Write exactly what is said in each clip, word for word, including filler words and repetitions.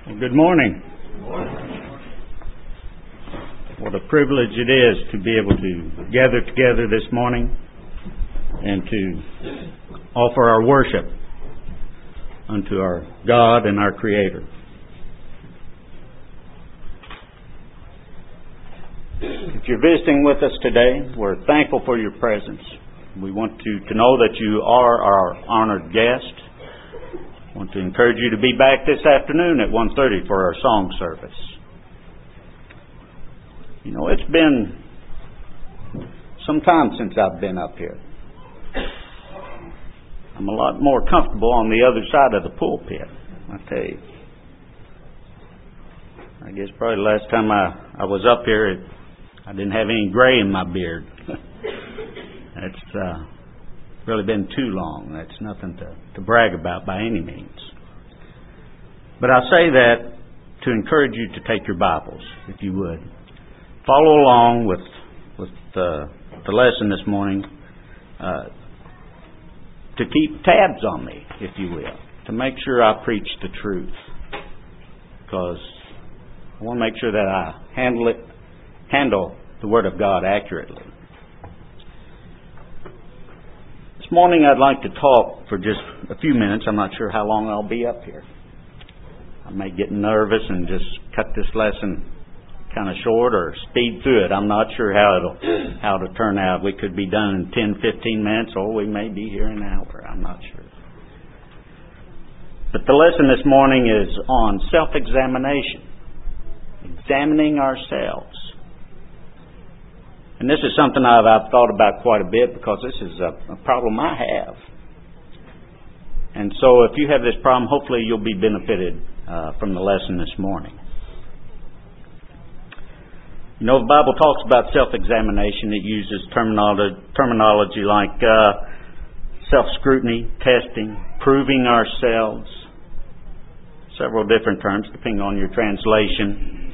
Well, good morning. What a privilege it is to be able to gather together this morning and to offer our worship unto our God and our Creator. If you're visiting with us today, we're thankful for your presence. We want you to know that you are our honored guest. I want to encourage you to be back this afternoon at one thirty for our song service. You know, it's been some time since I've been up here. I'm a lot more comfortable on the other side of the pulpit, I tell you. I guess probably the last time I, I was up here, it, I didn't have any gray in my beard. It's uh, really been too long. That's nothing to, to brag about by any means. But I say that to encourage you to take your Bibles, if you would. Follow along with with uh, the lesson this morning. Uh, to keep tabs on me, if you will, to make sure I preach the truth, because I want to make sure that I handle it, handle the Word of God accurately. This morning I'd like to talk for just a few minutes. I'm not sure how long I'll be up here. I may get nervous and just cut this lesson kind of short or speed through it. I'm not sure how it'll how it'll turn out. We could be done in ten, fifteen minutes, or we may be here an hour. I'm not sure. But the lesson this morning is on self-examination, examining ourselves. And this is something I've, I've thought about quite a bit, because this is a, a problem I have. And so if you have this problem, hopefully you'll be benefited uh, from the lesson this morning. You know, the Bible talks about self-examination. It uses terminology, terminology like uh, self-scrutiny, testing, proving ourselves, several different terms depending on your translation.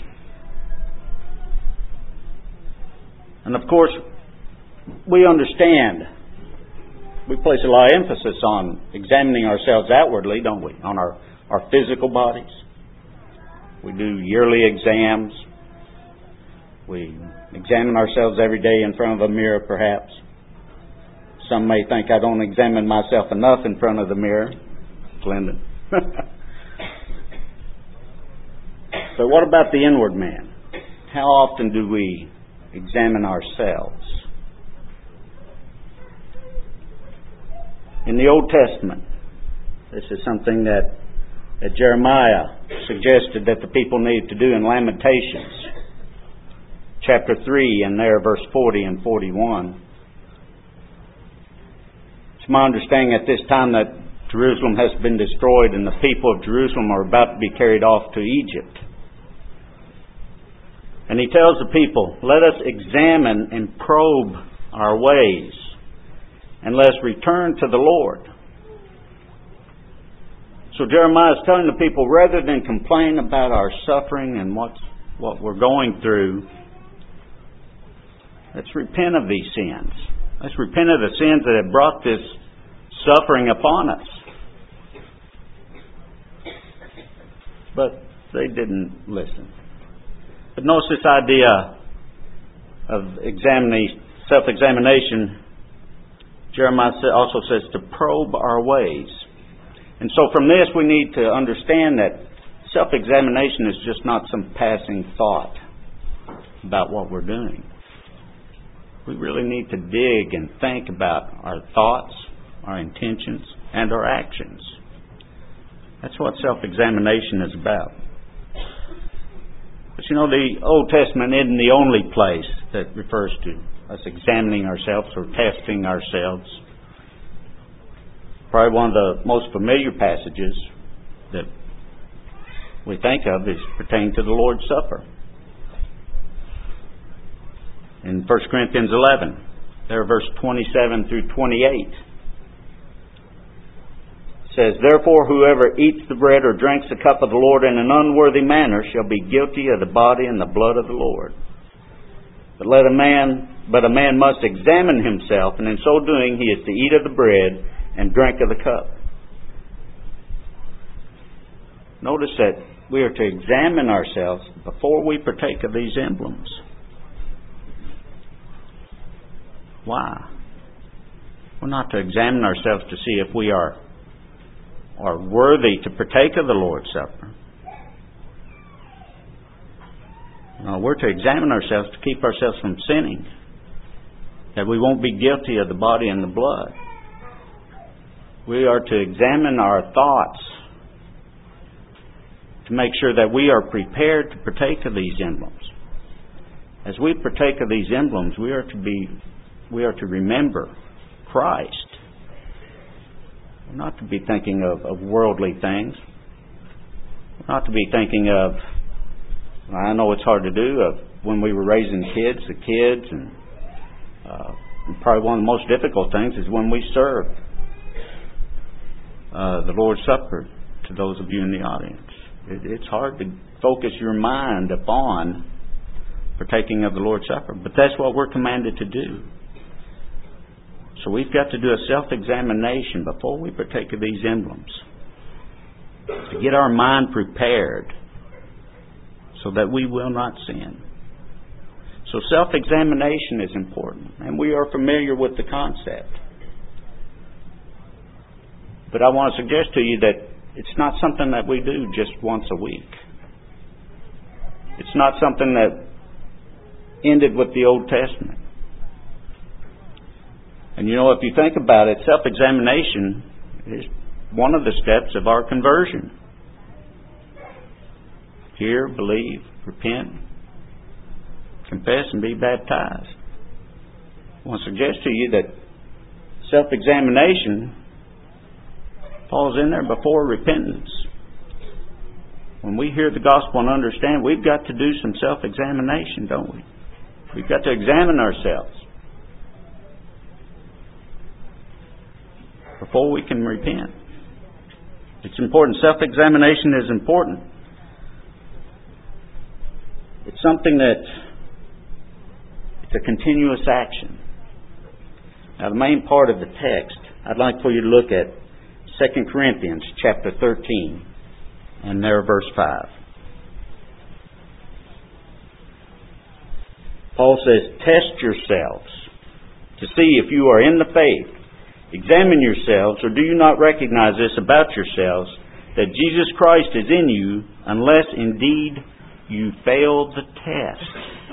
And of course, we understand, we place a lot of emphasis on examining ourselves outwardly, don't we? On our, our physical bodies. We do yearly exams. We examine ourselves every day in front of a mirror, perhaps. Some may think I don't examine myself enough in front of the mirror. Glenda. But what about the inward man? How often do we examine ourselves? In the Old Testament, this is something that, that Jeremiah suggested that the people needed to do in Lamentations. Chapter three, and there, verse forty and forty-one. It's my understanding at this time that Jerusalem has been destroyed and the people of Jerusalem are about to be carried off to Egypt. And he tells the people, let us examine and probe our ways, and let us return to the Lord. So Jeremiah is telling the people, rather than complain about our suffering and what's, what we're going through, let's repent of these sins. Let's repent of the sins that have brought this suffering upon us. But they didn't listen. But notice this idea of examining, self-examination. Jeremiah also says to probe our ways. And so from this we need to understand that self-examination is just not some passing thought about what we're doing. We really need to dig and think about our thoughts, our intentions, and our actions. That's what self-examination is about. But you know, the Old Testament isn't the only place that refers to us examining ourselves or testing ourselves. Probably one of the most familiar passages that we think of is pertaining to the Lord's Supper. In First Corinthians eleven, there verse twenty-seven through twenty-eight, says, therefore whoever eats the bread or drinks the cup of the Lord in an unworthy manner shall be guilty of the body and the blood of the Lord. But let a man, but a man must examine himself, and in so doing he is to eat of the bread and drink of the cup. Notice that we are to examine ourselves before we partake of these emblems. Why? We're not to examine ourselves to see if we are, are worthy to partake of the Lord's Supper. No, we're to examine ourselves to keep ourselves from sinning, that we won't be guilty of the body and the blood. We are to examine our thoughts to make sure that we are prepared to partake of these emblems. As we partake of these emblems, we are to be, we are to remember Christ. We're not to be thinking of, of worldly things. We're not to be thinking of, I know it's hard to do, of when we were raising kids, the kids, and uh, probably one of the most difficult things is when we serve uh, the Lord's Supper to those of you in the audience. It, it's hard to focus your mind upon partaking of the Lord's Supper, but that's what we're commanded to do. So we've got to do a self-examination before we partake of these emblems, to get our mind prepared so that we will not sin. So self-examination is important, and we are familiar with the concept. But I want to suggest to you that it's not something that we do just once a week. It's not something that ended with the Old Testament. And you know, if you think about it, self-examination is one of the steps of our conversion. Hear, believe, repent, confess, and be baptized. I want to suggest to you that self-examination falls in there before repentance. When we hear the gospel and understand, we've got to do some self-examination, don't we? We've got to examine ourselves before we can repent. It's important. Self-examination is important. It's something that it's a continuous action. Now, the main part of the text, I'd like for you to look at Second Corinthians chapter thirteen, and there verse five. Paul says, "Test yourselves to see if you are in the faith. Examine yourselves, or do you not recognize this about yourselves, that Jesus Christ is in you, unless indeed you fail the test."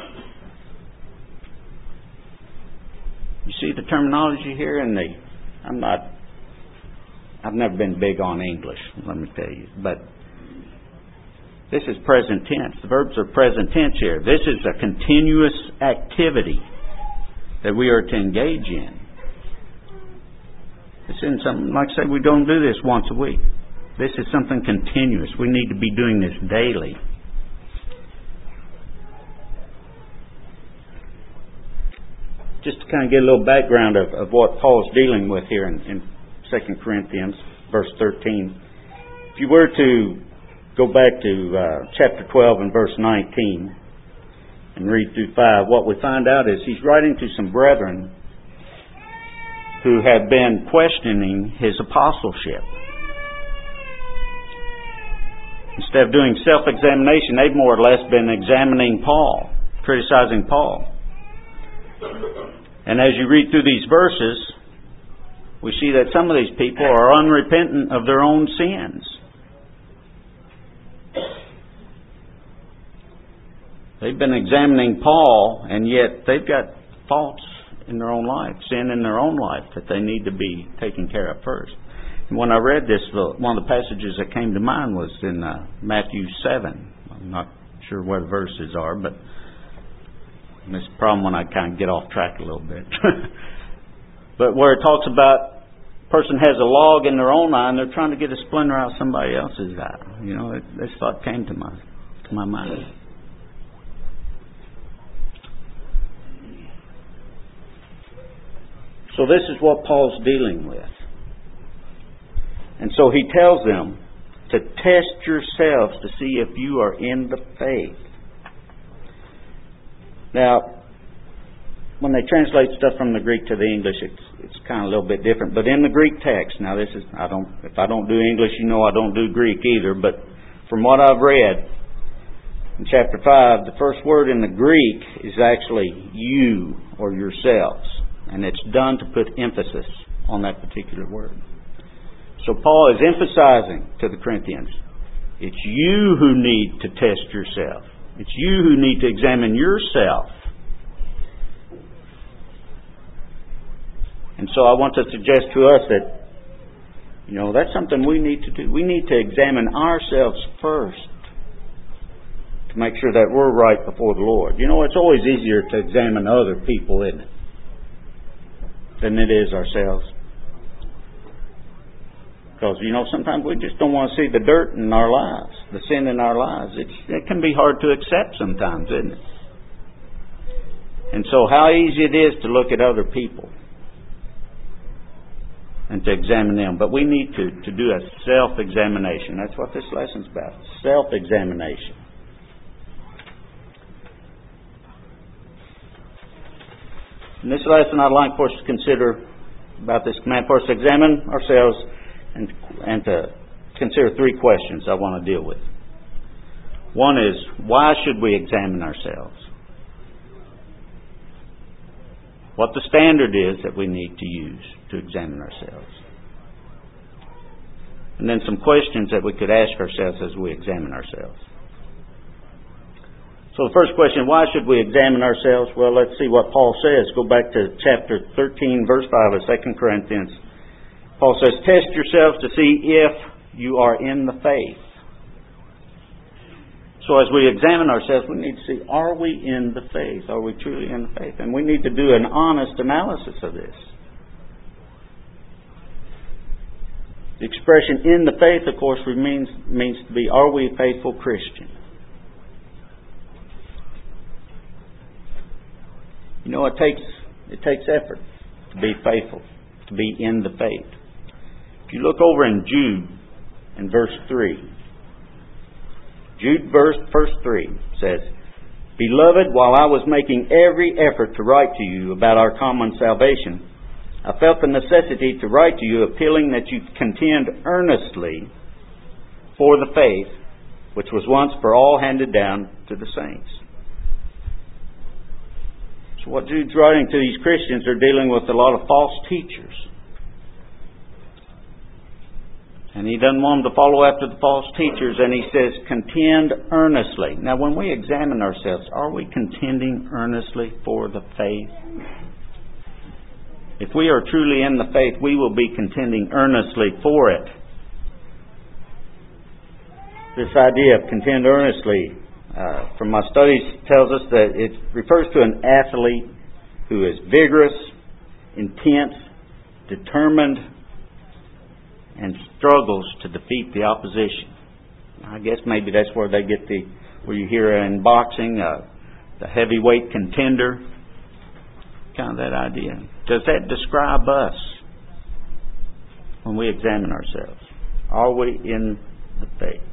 You see the terminology here in the, I'm not, I've never been big on English, let me tell you, but this is present tense. The verbs are present tense here. This is a continuous activity that we are to engage in. This isn't something, like I say, we don't do this once a week. This is something continuous. We need to be doing this daily. Just to kind of get a little background of, of what Paul's dealing with here in, in Second Corinthians, verse thirteen. If you were to go back to uh, chapter twelve and verse nineteen and read through five, what we find out is he's writing to some brethren who have been questioning his apostleship. Instead of doing self-examination, they've more or less been examining Paul, criticizing Paul. And as you read through these verses, we see that some of these people are unrepentant of their own sins. They've been examining Paul, and yet they've got faults in their own life, sin in their own life that they need to be taken care of first. And when I read this, one of the passages that came to mind was in uh, Matthew seven. I'm not sure where the verses are, but it's a problem when I kind of get off track a little bit. But where it talks about a person has a log in their own eye and they're trying to get a splinter out of somebody else's eye. You know, it, this thought came to my to my mind. So this is what Paul's dealing with. And so he tells them to test yourselves to see if you are in the faith. Now, when they translate stuff from the Greek to the English, it's it's kind of a little bit different. But in the Greek text, now this is I don't if I don't do English, you know I don't do Greek either. But from what I've read in chapter five, the first word in the Greek is actually you or yourselves. And it's done to put emphasis on that particular word. So Paul is emphasizing to the Corinthians, it's you who need to test yourself. It's you who need to examine yourself. And so I want to suggest to us that, you know, that's something we need to do. We need to examine ourselves first to make sure that we're right before the Lord. You know, it's always easier to examine other people, isn't it, than it is ourselves. Because, you know, sometimes we just don't want to see the dirt in our lives, the sin in our lives. It's, it can be hard to accept sometimes, isn't it? And so how easy it is to look at other people and to examine them. But we need to, to do a self-examination. That's what this lesson's about, self-examination. In this lesson, I'd like for us to consider about this command for us to examine ourselves and, and to consider three questions I want to deal with. One is, why should we examine ourselves? What the standard is that we need to use to examine ourselves. And then some questions that we could ask ourselves as we examine ourselves. So the first question, why should we examine ourselves? Well, let's see what Paul says. Go back to chapter thirteen, verse five of Second Corinthians. Paul says, test yourselves to see if you are in the faith. So as we examine ourselves, we need to see, are we in the faith? Are we truly in the faith? And we need to do an honest analysis of this. The expression in the faith, of course, means, means to be, are we a faithful Christian? You know, it takes it takes effort to be faithful, to be in the faith. If you look over in Jude, in verse three, Jude verse, verse three says, Beloved, while I was making every effort to write to you about our common salvation, I felt the necessity to write to you, appealing that you contend earnestly for the faith which was once for all handed down to the saints. So what Jude's writing to these Christians, are dealing with a lot of false teachers. And he doesn't want them to follow after the false teachers, and he says, contend earnestly. Now, when we examine ourselves, are we contending earnestly for the faith? If we are truly in the faith, we will be contending earnestly for it. This idea of contend earnestly, uh, from my studies, tells us that it refers to an athlete who is vigorous, intense, determined, and struggles to defeat the opposition. I guess maybe that's where they get the, where you hear in boxing, uh, the heavyweight contender, kind of that idea. Does that describe us when we examine ourselves? Are we in the faith?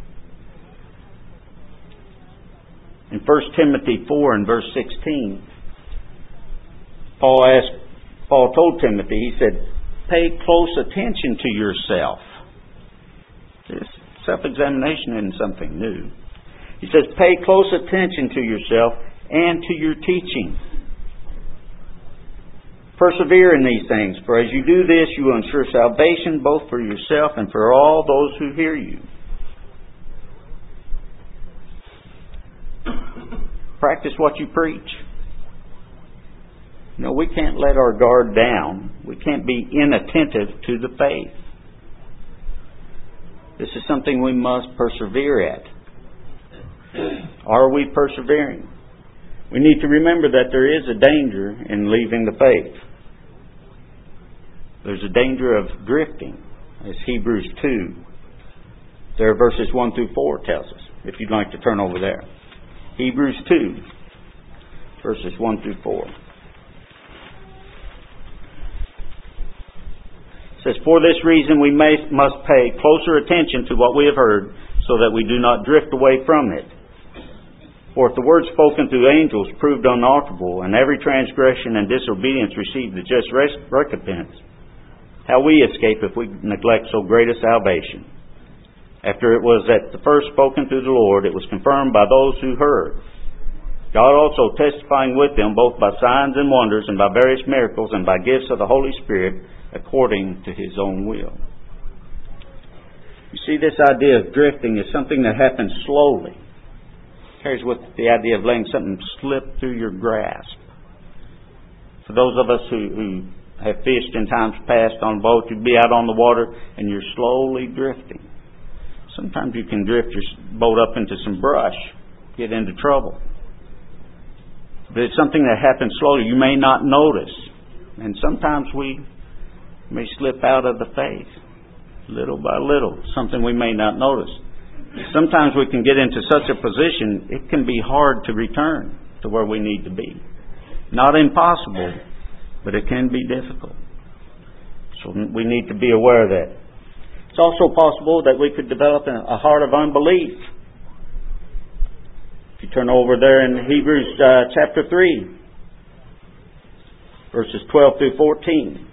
In First Timothy four and verse sixteen, Paul asked, Paul told Timothy, he said, pay close attention to yourself. This self-examination isn't something new. He says, pay close attention to yourself and to your teaching. Persevere in these things, for as you do this, you will ensure salvation both for yourself and for all those who hear you. Practice what you preach. You know, we can't let our guard down. We can't be inattentive to the faith. This is something we must persevere at. Are we persevering? We need to remember that there is a danger in leaving the faith. There's a danger of drifting, as Hebrews two, there verses one through four tells us, if you'd like to turn over there. Hebrews two, verses one through four. It says, For this reason we may, must pay closer attention to what we have heard, so that we do not drift away from it. For if the word spoken through angels proved unalterable, and every transgression and disobedience received the just recompense, how we escape if we neglect so great a salvation, After it was at the first spoken through the Lord, it was confirmed by those who heard. God also testifying with them both by signs and wonders and by various miracles and by gifts of the Holy Spirit according to His own will. You see, this idea of drifting is something that happens slowly. It carries with the idea of letting something slip through your grasp. For those of us who, who have fished in times past on a boat, you'd be out on the water and you're slowly drifting. Sometimes you can drift your boat up into some brush, get into trouble. But it's something that happens slowly. You may not notice. And sometimes we may slip out of the faith, little by little, something we may not notice. Sometimes we can get into such a position, it can be hard to return to where we need to be. Not impossible, but it can be difficult. So we need to be aware of that. It's also possible that we could develop a heart of unbelief. If you turn over there in Hebrews uh, chapter three, verses twelve through fourteen.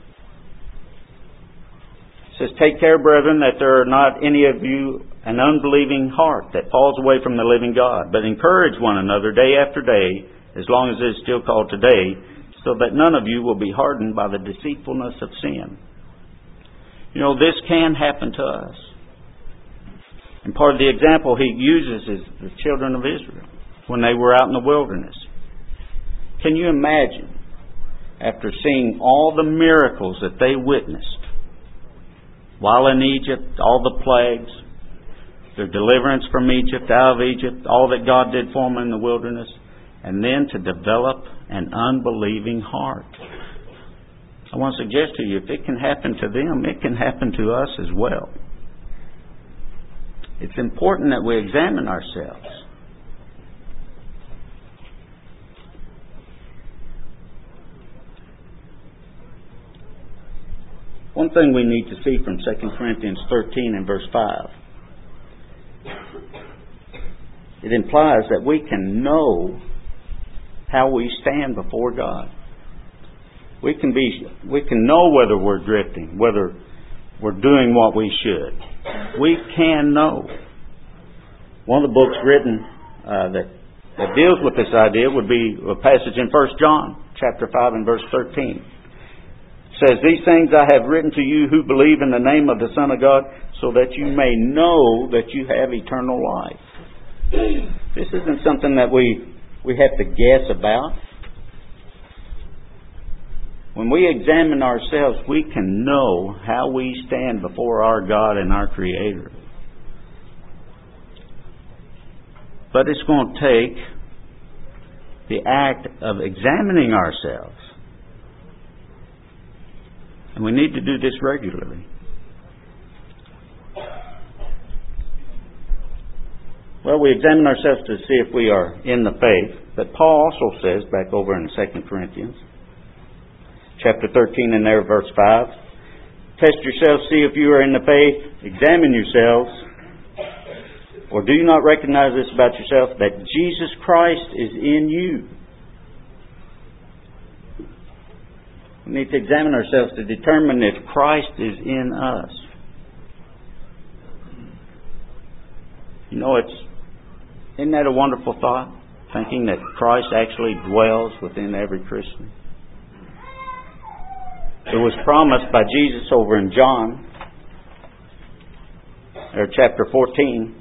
It says, "Take care, brethren, that there are not any of you an unbelieving heart that falls away from the living God, but encourage one another day after day, as long as it is still called today, so that none of you will be hardened by the deceitfulness of sin." You know, this can happen to us. And part of the example he uses is the children of Israel when they were out in the wilderness. Can you imagine, after seeing all the miracles that they witnessed while in Egypt, all the plagues, their deliverance from Egypt, out of Egypt, all that God did for them in the wilderness, and then to develop an unbelieving heart? I want to suggest to you, if it can happen to them, it can happen to us as well. It's important that we examine ourselves. One thing we need to see from Second Corinthians thirteen and verse five. It implies that we can know how we stand before God. We can be, we can know whether we're drifting, whether we're doing what we should. We can know. One of the books written uh, that that deals with this idea would be a passage in First John chapter five and verse thirteen. It says, "These things I have written to you who believe in the name of the Son of God, so that you may know that you have eternal life." This isn't something that we we have to guess about. When we examine ourselves, we can know how we stand before our God and our Creator. But it's going to take the act of examining ourselves. And we need to do this regularly. Well, we examine ourselves to see if we are in the faith. But Paul also says, back over in Second Corinthians, chapter thirteen and there, verse five, "Test yourselves, see if you are in the faith. Examine yourselves. Or do you not recognize this about yourself, that Jesus Christ is in you?" We need to examine ourselves to determine if Christ is in us. You know, it's isn't that a wonderful thought? Thinking that Christ actually dwells within every Christian. It was promised by Jesus over in John, or chapter fourteen.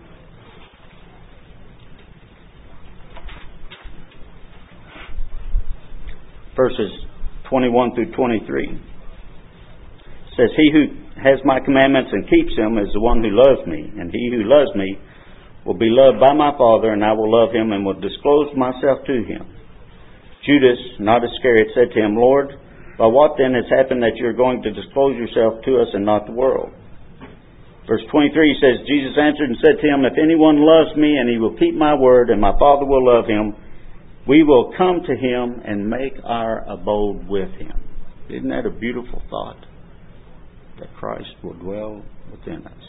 Verses twenty-one through twenty-three. It says, "He who has my commandments and keeps them is the one who loves me. And he who loves me will be loved by my Father, and I will love him and will disclose myself to him." Judas, not Iscariot, said to him, "Lord, by what then has happened that you are going to disclose yourself to us and not the world?" Verse twenty-three says, "Jesus answered and said to him, If anyone loves me, and he will keep my word, and my Father will love him, we will come to him and make our abode with him." Isn't that a beautiful thought? That Christ will dwell within us.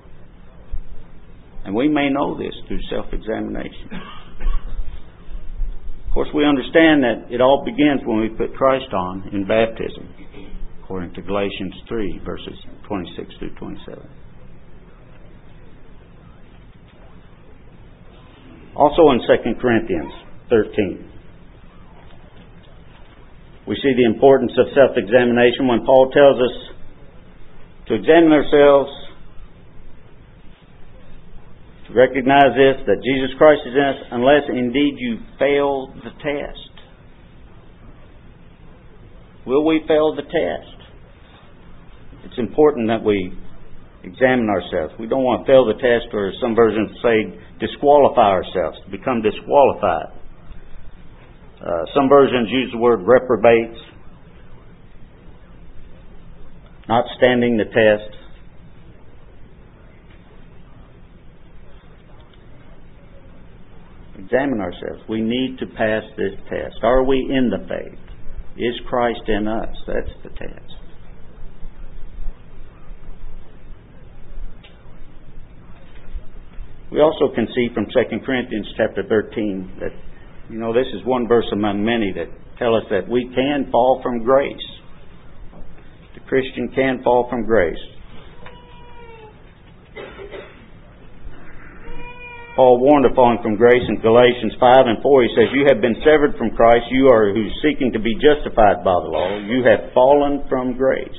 And we may know this through self-examination. Of course, we understand that it all begins when we put Christ on in baptism, according to Galatians three, verses twenty-six through twenty-seven. Also in Second Corinthians thirteen, we see the importance of self-examination when Paul tells us to examine ourselves, to recognize this, that Jesus Christ is in us, unless indeed you fail the test. Will we fail the test? It's important that we examine ourselves. We don't want to fail the test, or some versions say disqualify ourselves, to become disqualified. Uh, some versions use the word reprobates, not standing the test. Examine ourselves. We need to pass this test. Are we in the faith? Is Christ in us? That's the test. We also can see from Second Corinthians chapter thirteen that, you know, this is one verse among many that tell us that we can fall from grace. The Christian can fall from grace. Paul warned of falling from grace in Galatians five and four. He says, "You have been severed from Christ, you are who seeking to be justified by the law. You have fallen from grace."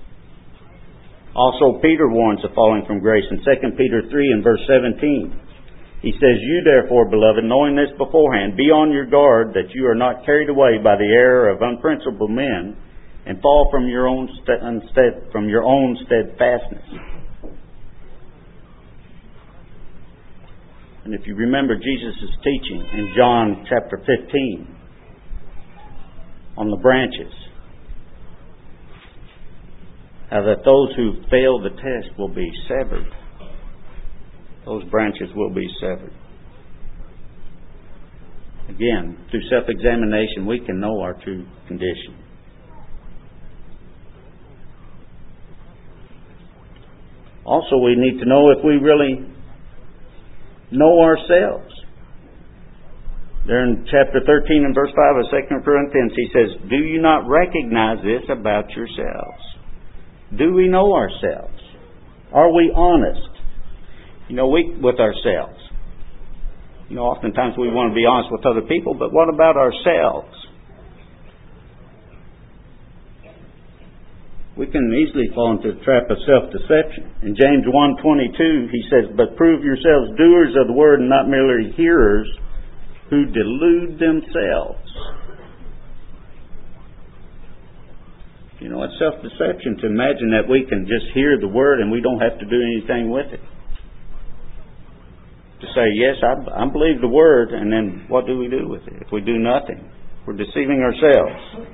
Also, Peter warns of falling from grace in Second Peter three and verse seventeen. He says, "You therefore, beloved, knowing this beforehand, be on your guard that you are not carried away by the error of unprincipled men and fall from your own stead, from your own steadfastness." And if you remember Jesus' teaching in John chapter fifteen on the branches, how that those who fail the test will be severed. Those branches will be severed. Again, through self-examination, we can know our true condition. Also, we need to know if we really know ourselves. There in chapter thirteen and verse five of Second Corinthians, he says, "Do you not recognize this about yourselves?" Do we know ourselves? Are we honest? You know, we, with ourselves. You know, oftentimes we want to be honest with other people, but what about ourselves? We can easily fall into the trap of self-deception. In James one twenty-two, he says, "But prove yourselves doers of the word and not merely hearers who delude themselves." You know, it's self-deception to imagine that we can just hear the word and we don't have to do anything with it. To say, yes, I, I believe the word, and then what do we do with it? If we do nothing, we're deceiving ourselves.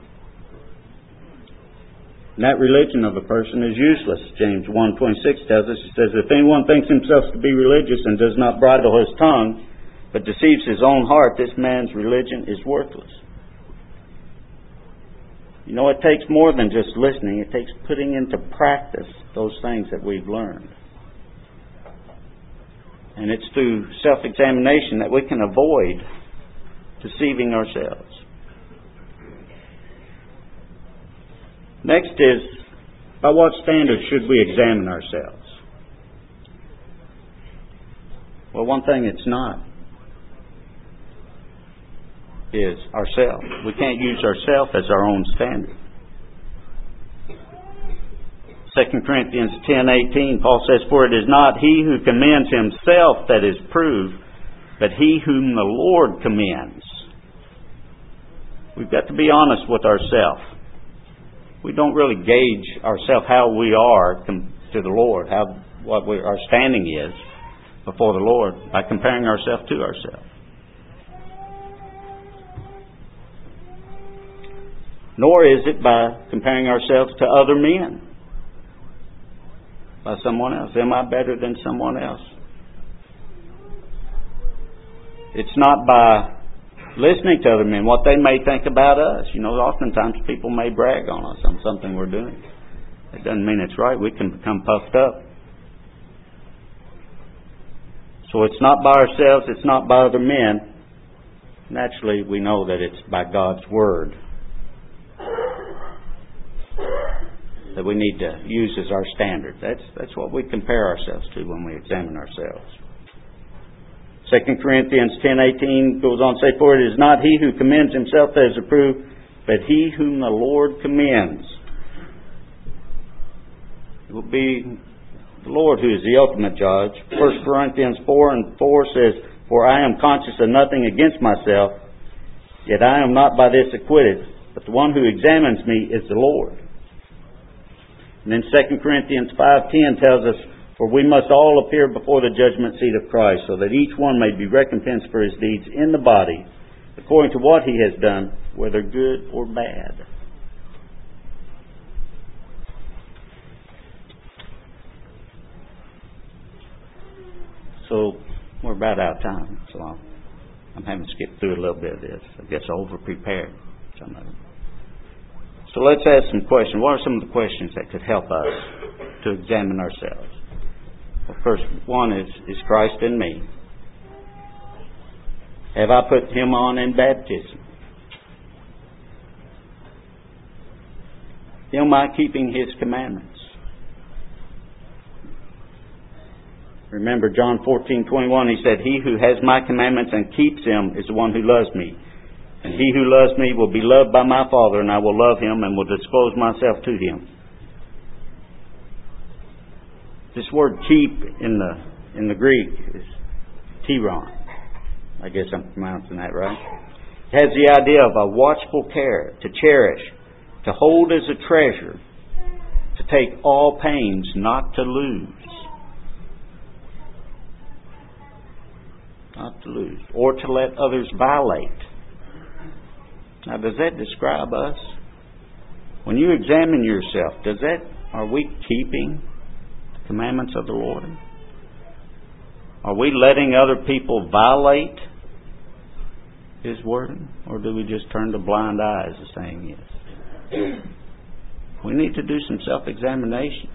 And that religion of a person is useless. James one twenty-six tells us, it says, "If anyone thinks himself to be religious and does not bridle his tongue, but deceives his own heart, this man's religion is worthless." You know, it takes more than just listening. It takes putting into practice those things that we've learned. And it's through self-examination that we can avoid deceiving ourselves. Next is, by what standards should we examine ourselves? Well, one thing it's not is ourself. We can't use ourself as our own standard. Second Corinthians ten eighteen, Paul says, "For it is not he who commends himself that is proved, but he whom the Lord commends." We've got to be honest with ourselves. We don't really gauge ourselves how we are to the Lord, how what we, our standing is before the Lord, by comparing ourselves to ourselves. Nor is it by comparing ourselves to other men, by someone else. Am I better than someone else? It's not by listening to other men, what they may think about us. You know, oftentimes people may brag on us on something we're doing. It doesn't mean it's right. We can become puffed up. So it's not by ourselves, it's not by other men. Naturally, we know that it's by God's Word that we need to use as our standard. That's that's what we compare ourselves to when we examine ourselves. Second Corinthians ten eighteen goes on to say, "For it is not he who commends himself that is approved, but he whom the Lord commends." It will be the Lord who is the ultimate judge. First Corinthians four and four says, "For I am conscious of nothing against myself, yet I am not by this acquitted, but the one who examines me is the Lord." And then Second Corinthians five ten tells us, "For we must all appear before the judgment seat of Christ, so that each one may be recompensed for his deeds in the body, according to what he has done, whether good or bad." So we're about out of time, so I'm, I'm having to skip through a little bit of this. I guess I over-prepared some of it. So let's ask some questions. What are some of the questions that could help us to examine ourselves? Well, first one is, is Christ in me? Have I put Him on in baptism? Am I keeping His commandments? Remember John fourteen twenty-one, He said, "He who has my commandments and keeps them is the one who loves me. And he who loves me will be loved by my Father, and I will love him and will disclose myself to him." This word "keep" in the in the Greek is tiron. I guess I'm pronouncing that right. It has the idea of a watchful care, to cherish, to hold as a treasure, to take all pains not to lose. Not to lose. Or to let others violate. Now, does that describe us? When you examine yourself, does that, are we keeping the commandments of the Lord? Are we letting other people violate His Word? Or do we just turn a blind eye, as the saying is? We need to do some self-examination.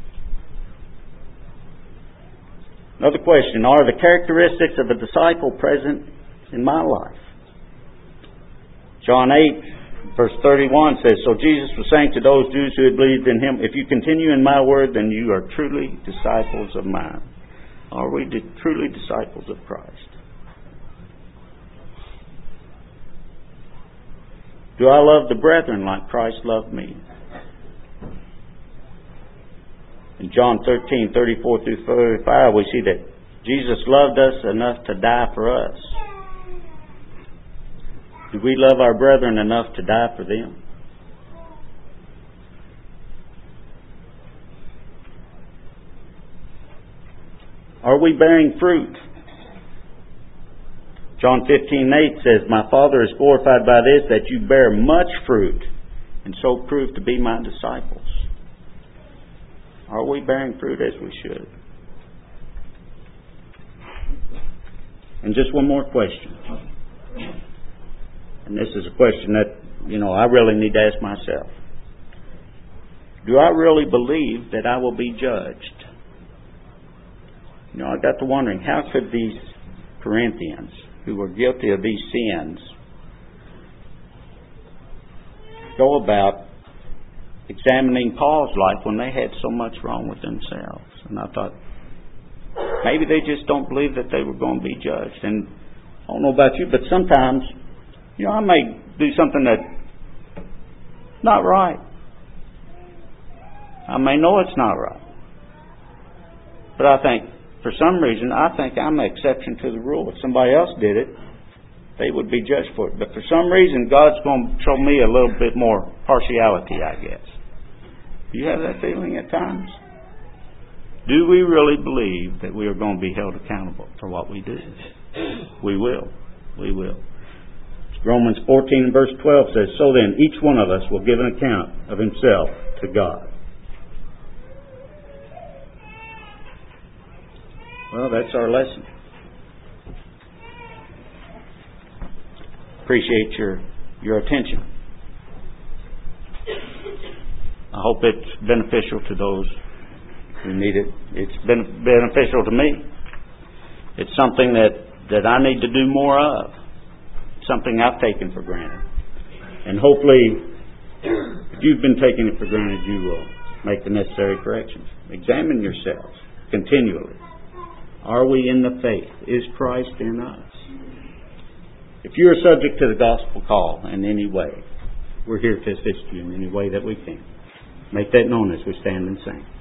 Another question, are the characteristics of a disciple present in my life? John eight, verse thirty-one says, "So Jesus was saying to those Jews who had believed in Him, 'If you continue in my word, then you are truly disciples of mine.'" Are we truly disciples of Christ? Do I love the brethren like Christ loved me? In John thirteen, thirty-four through thirty-five, we see that Jesus loved us enough to die for us. Do we love our brethren enough to die for them? Are we bearing fruit? John fifteen eight says, "My Father is glorified by this, that you bear much fruit, and so prove to be my disciples." Are we bearing fruit as we should? And just one more question. And this is a question that, you know, I really need to ask myself. Do I really believe that I will be judged? You know, I got to wondering, how could these Corinthians, who were guilty of these sins, go about examining Paul's life when they had so much wrong with themselves? And I thought, maybe they just don't believe that they were going to be judged. And I don't know about you, but sometimes, you know, I may do something that's not right. I may know it's not right. But I think, for some reason, I think I'm an exception to the rule. If somebody else did it, they would be judged for it. But for some reason, God's going to show me a little bit more partiality, I guess. Do you have that feeling at times? Do we really believe that we are going to be held accountable for what we do? We will. We will. Romans fourteen and verse twelve says, "So then, each one of us will give an account of himself to God." Well, that's our lesson. Appreciate your your attention. I hope it's beneficial to those who need it. It's been beneficial to me. It's something that, that I need to do more of. Something I've taken for granted. And hopefully, if you've been taking it for granted, you will make the necessary corrections. Examine yourselves continually. Are we in the faith? Is Christ in us? If you are subject to the gospel call in any way, we're here to assist you in any way that we can. Make that known as we stand and sing.